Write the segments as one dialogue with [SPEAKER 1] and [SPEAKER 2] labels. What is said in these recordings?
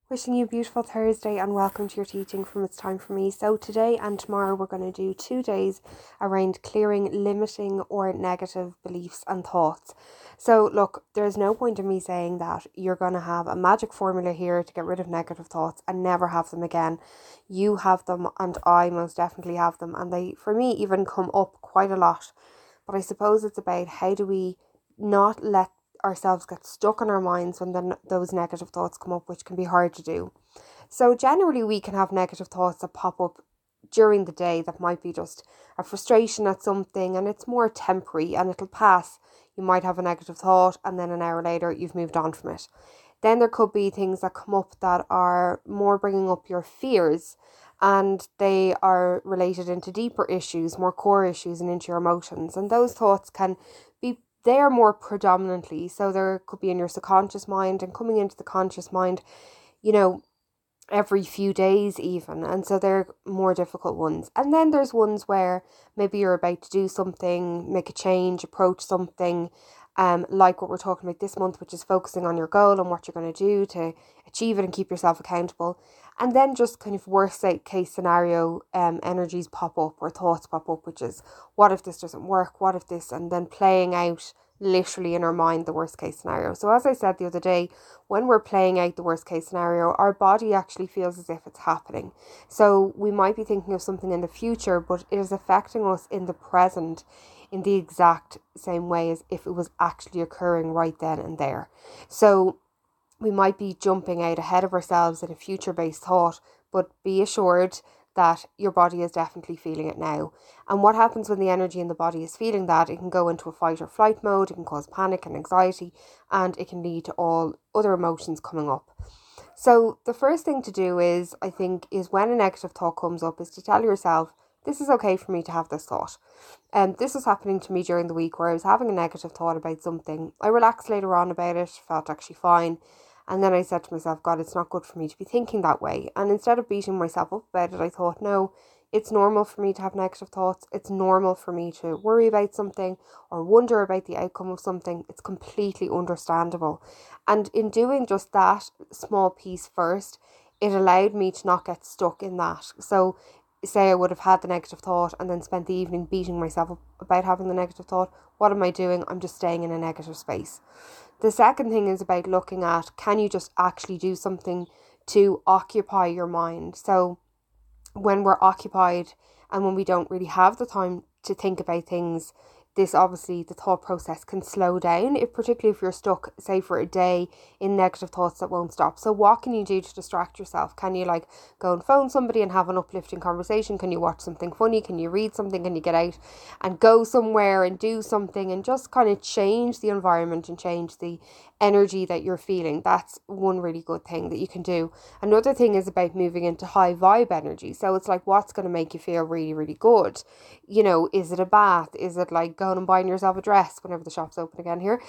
[SPEAKER 1] Wishing you a beautiful Thursday and welcome to your teaching from It's Time for Me. So today and tomorrow we're going to do 2 days around clearing limiting or negative beliefs and thoughts. So look, there's no point in me saying that you're going to have a magic formula here to get rid of negative thoughts and never have them again. You have them and I most definitely have them, and they, for me, even come up quite a lot. But I suppose it's about how do we not let ourselves get stuck in our minds when those negative thoughts come up, which can be hard to do. So generally we can have negative thoughts that pop up during the day that might be just a frustration at something, and it's more temporary and it'll pass. You might have a negative thought and then an hour later you've moved on from it. Then there could be things that come up that are more bringing up your fears, and they are related into deeper issues, more core issues, and into your emotions. And those thoughts can be there more predominantly. So there could be in your subconscious mind and coming into the conscious mind, you know, every few days even. And so they're more difficult ones. And then there's ones where maybe you're about to do something, make a change, approach something, like what we're talking about this month, which is focusing on your goal and what you're going to do to achieve it and keep yourself accountable. And then just kind of worst case scenario energies pop up or thoughts pop up, which is what if this doesn't work, what if this, and then playing out literally in our mind the worst case scenario. So as I said the other day, when we're playing out the worst case scenario, our body actually feels as if it's happening. So we might be thinking of something in the future, but it is affecting us in the present in the exact same way as if it was actually occurring right then and there. So we might be jumping out ahead of ourselves in a future-based thought, but be assured that your body is definitely feeling it now. And what happens when the energy in the body is feeling that? It can go into a fight or flight mode, it can cause panic and anxiety, and it can lead to all other emotions coming up. So the first thing to do is, I think, is when a negative thought comes up, is to tell yourself, this is okay for me to have this thought. And this was happening to me during the week where I was having a negative thought about something. I relaxed later on about it, felt actually fine. And then I said to myself, God, it's not good for me to be thinking that way. And instead of beating myself up about it, I thought, no, it's normal for me to have negative thoughts. It's normal for me to worry about something or wonder about the outcome of something. It's completely understandable. And in doing just that small piece first, it allowed me to not get stuck in that. So say I would have had the negative thought and then spent the evening beating myself up about having the negative thought. What am I doing? I'm just staying in a negative space. The second thing is about looking at, can you just actually do something to occupy your mind? So when we're occupied and when we don't really have the time to think about things, this obviously, the thought process can slow down, if particularly if you're stuck, say, for a day in negative thoughts that won't stop. So what can you do to distract yourself? Can you go and phone somebody and have an uplifting conversation? Can you watch something funny? Can you read something? Can you get out and go somewhere and do something and just kind of change the environment and change the energy that you're feeling? That's one really good thing that you can do. Another thing is about moving into high vibe energy. So it's like, what's going to make you feel really, really good? Is it a bath? Is it like going and buying yourself a dress whenever the shop's open again here?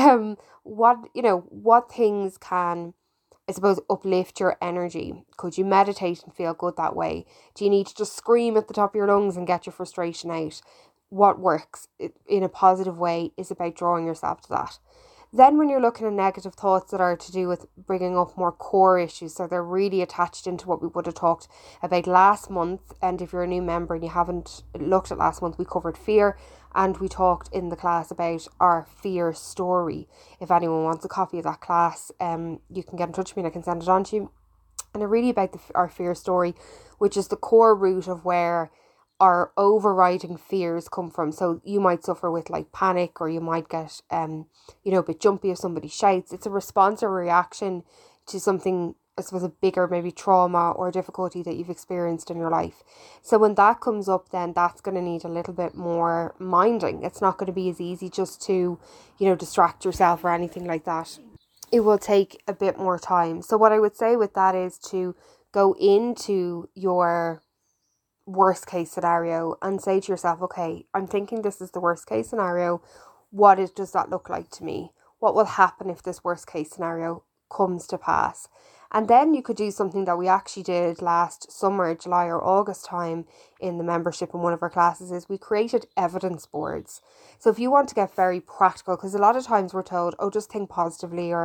[SPEAKER 1] What things can, I suppose, uplift your energy? Could you meditate and feel good that way? Do you need to just scream at the top of your lungs and get your frustration out? What works in a positive way is about drawing yourself to that. Then when you're looking at negative thoughts that are to do with bringing up more core issues, so they're really attached into what we would have talked about last month. And if you're a new member and you haven't looked at last month, we covered fear and we talked in the class about our fear story. If anyone wants a copy of that class, you can get in touch with me and I can send it on to you. And it really about our fear story, which is the core root of where our overriding fears come from. So you might suffer with panic, or you might get a bit jumpy if somebody shouts. It's a response or reaction to something, I suppose, a bigger maybe trauma or difficulty that you've experienced in your life. So when that comes up, then that's going to need a little bit more minding. It's not going to be as easy just to distract yourself or anything like that. It will take a bit more time. So what I would say with that is to go into your worst case scenario and say to yourself, okay, I'm thinking this is the worst case scenario. Does that look like to me? What will happen if this worst case scenario comes to pass? And then you could do something that we actually did last summer, July or August time, in the membership in one of our classes, is we created evidence boards. So if you want to get very practical, because a lot of times we're told, oh, just think positively, or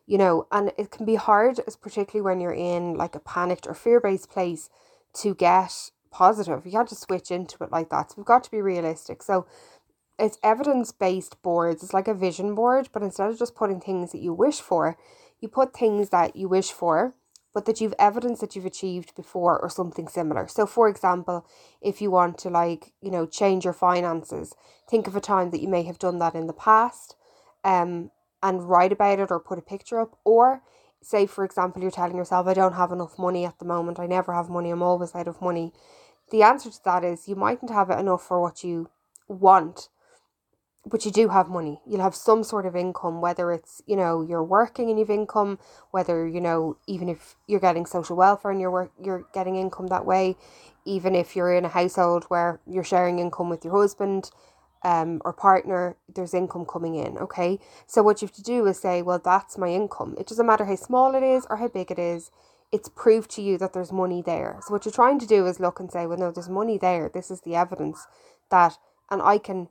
[SPEAKER 1] and it can be hard, particularly when you're in like a panicked or fear-based place, to get positive. You can't just switch into it like that. So we've got to be realistic. So it's evidence-based boards. It's like a vision board, but instead of just putting things that you wish for, you put things that you wish for, but that you've evidence that you've achieved before or something similar. So for example, if you want to change your finances, think of a time that you may have done that in the past, and write about it or put a picture up. Or say, for example, you're telling yourself, I don't have enough money at the moment. I never have money. I'm always out of money. The answer to that is you mightn't have it enough for what you want, but you do have money. You'll have some sort of income, whether it's, you're working and you've income, whether, even if you're getting social welfare and you're getting income that way, even if you're in a household where you're sharing income with your husband, or partner, there's income coming in, okay? So what you have to do is say, well, that's my income. It doesn't matter how small it is or how big it is. It's proof to you that there's money there. So what you're trying to do is look and say, well, no, there's money there. This is the evidence that, and I can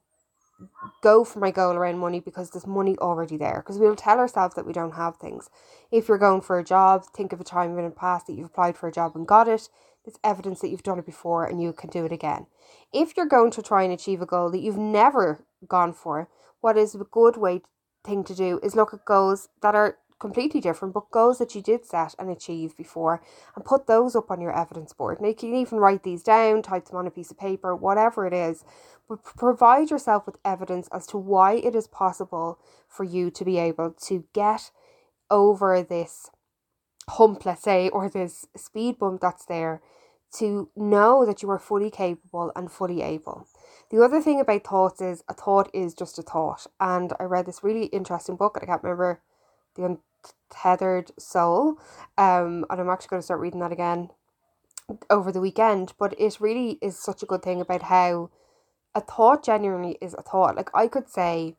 [SPEAKER 1] go for my goal around money because there's money already there. Because we'll tell ourselves that we don't have things. If you're going for a job, think of a time in the past that you've applied for a job and got it. It's evidence that you've done it before and you can do it again. If you're going to try and achieve a goal that you've never gone for, what is a good thing to do is look at goals that are completely different, but goals that you did set and achieve before, and put those up on your evidence board. Now you can even write these down, type them on a piece of paper, whatever it is, but provide yourself with evidence as to why it is possible for you to be able to get over this hump, let's say, or this speed bump that's there, to know that you are fully capable and fully able. The other thing about thoughts is a thought is just a thought. And I read this really interesting book, and I can't remember, The Untethered Soul. And I'm actually going to start reading that again over the weekend. But it really is such a good thing about how a thought genuinely is a thought. Like I could say,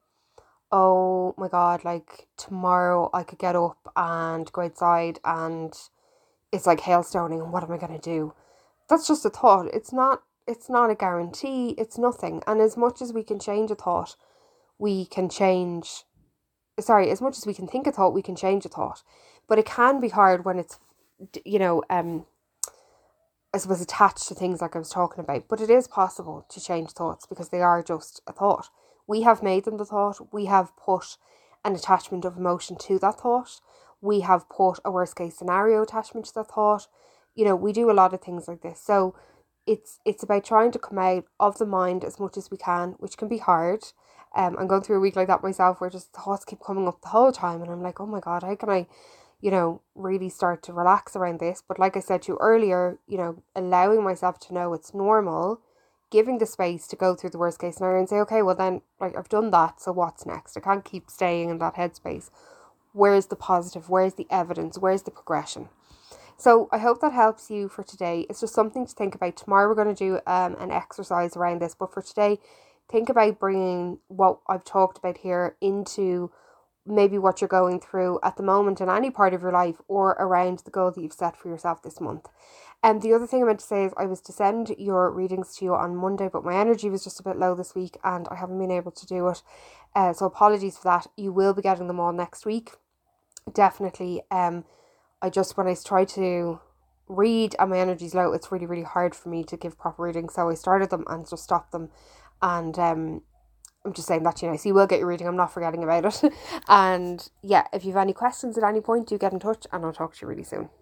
[SPEAKER 1] oh my God, like tomorrow I could get up and go outside and it's like hailstoning and what am I going to do? That's just a thought. It's not a guarantee. It's nothing. And as much as we can change a thought, as much as we can think a thought, we can change a thought. But it can be hard when it's, I suppose, attached to things like I was talking about. But it is possible to change thoughts because they are just a thought. We have made them the thought. We have put an attachment of emotion to that thought. We have put a worst case scenario attachment to that thought. We do a lot of things like this. So it's about trying to come out of the mind as much as we can, which can be hard. I'm going through a week like that myself where just thoughts keep coming up the whole time and I'm like, oh my God, how can I really start to relax around this? But like I said to you earlier, allowing myself to know it's normal, giving the space to go through the worst case scenario and say, okay, well then, like, I've done that, so what's next? I can't keep staying in that headspace. Where's the positive? Where's the evidence? Where's the progression? So I hope that helps you for today. It's just something to think about. Tomorrow we're going to do an exercise around this, but for today, think about bringing what I've talked about here into maybe what you're going through at the moment in any part of your life or around the goal that you've set for yourself this month. And the other thing I meant to say is I was to send your readings to you on Monday, but my energy was just a bit low this week and I haven't been able to do it. So apologies for that. You will be getting them all next week. Definitely. When I try to read and my energy's low, it's really, really hard for me to give proper readings. So I started them and just stopped them. And I'm just saying that, so you will get your reading. I'm not forgetting about it. And yeah, if you have any questions at any point, do get in touch and I'll talk to you really soon.